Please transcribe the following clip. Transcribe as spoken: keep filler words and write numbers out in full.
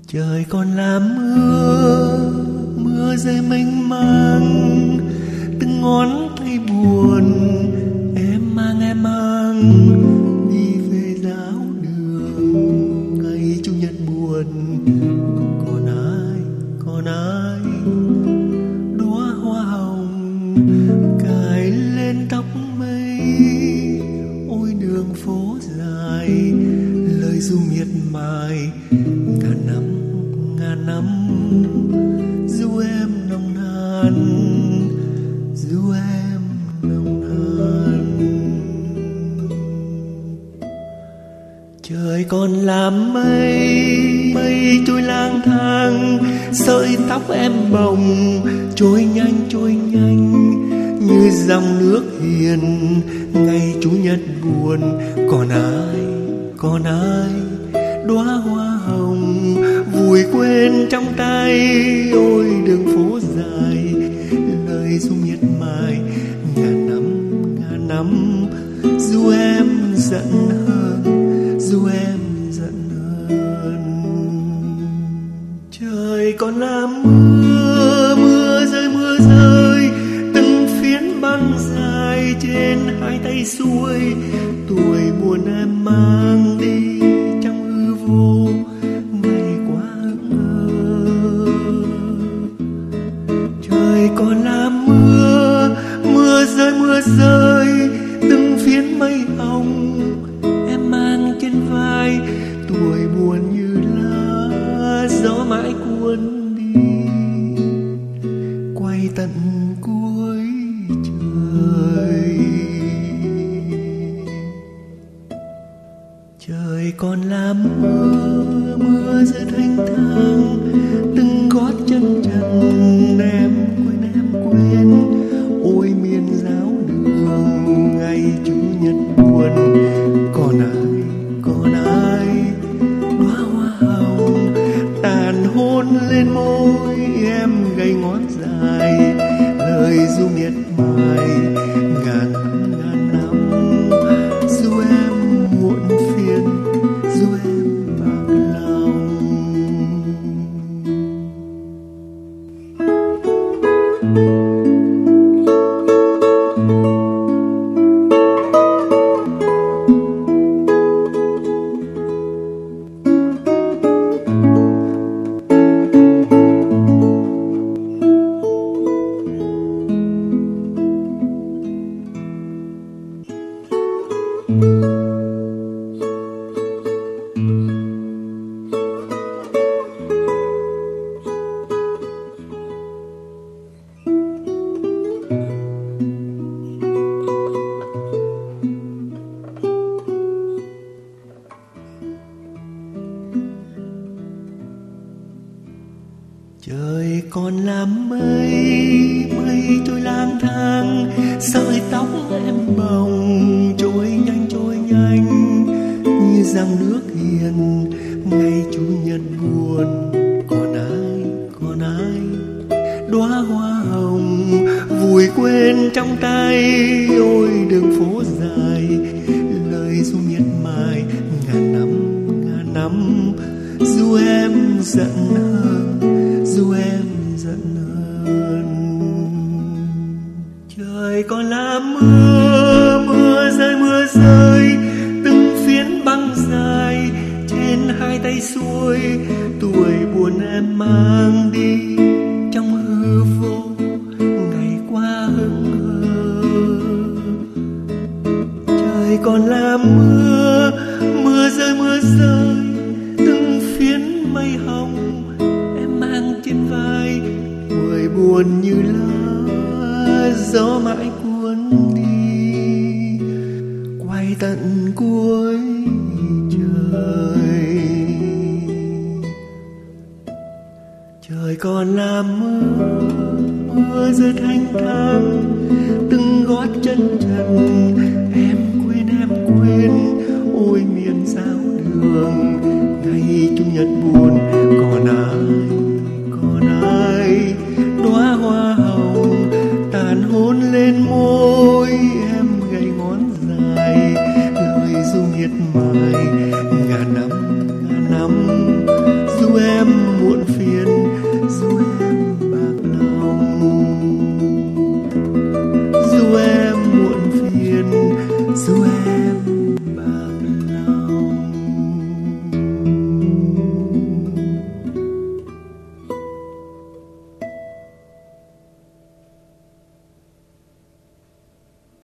Trời còn là mưa, mưa rơi mênh mang, từng ngón tay buồn em mang em mang đi về giáo đường. Ngày chủ nhật buồn, còn ai còn ai đóa hoa hồng cài lên tóc mây. Ôi đường phố dài, lời ru miệt mài, ngàn năm ngàn năm ru em nồng nàn, ru em nồng nàn. Trời còn làm mây, mây trôi lang thang, sợi tóc em bồng trôi nhanh trôi nhanh như dòng nước hiền. Ngày chủ nhật buồn, còn ai còn ai đóa hoa hồng vùi quên trong tay. Ôi đường phố dài, lời ru miệt mài, ngàn năm ngàn năm ru em giận hơn, ru em giận hơn. Trời còn là mưa, mưa rơi mưa rơi, từng phiến băng dài trên hai tay xuôi. Tuổi buồn em mang đi trong hư vô, ngày quá hững hờ. Trời còn là mưa, mưa rơi mưa rơi, từng phiến mây hồng em mang trên vai. Tuổi buồn như lá gió mãi cuốn đi, quay tận cuối trời. Trời còn là mưa, mưa rơi thanh thang, từng gót chân trần em quên em quên. Ôi miền giáo đường, ngày chủ nhật buồn, còn ai còn ai đóa hoa hồng tàn hôn lên môi em gầy ngón dài. Lời ru miệt mài, ngàn năm ngàn năm ru em muộn phiền, ru em bạc lòng. Trời còn là mây, mây trôi lang thang, sợi tóc em bồng trôi nhanh trôi nhanh như dòng nước hiền. Ngày chủ nhật buồn, còn ai còn ai đóa hoa hồng vùi quên trong tay. Ôi đường phố dài, lời ru miệt mài, ngàn năm ngàn năm ru em giận hơn, ru em giận hơn. Trời còn là mưa, mưa rơi mưa rơi, từng phiến băng dài trên hai tay xuôi. Tuổi buồn em mang đi trong hư vô, ngày qua hững hờ. Trời còn là mưa, mưa rơi mưa rơi, từng phiến mây hồng em mang trên vai. Tuổi buồn như lá gió mãi cuốn đi, quay tận cuối trời. Trời còn là mưa, mưa rơi thanh thang, từng gót chân trần em quên em quên. Ôi miền giáo đường, ngày chủ nhật buồn, còn ai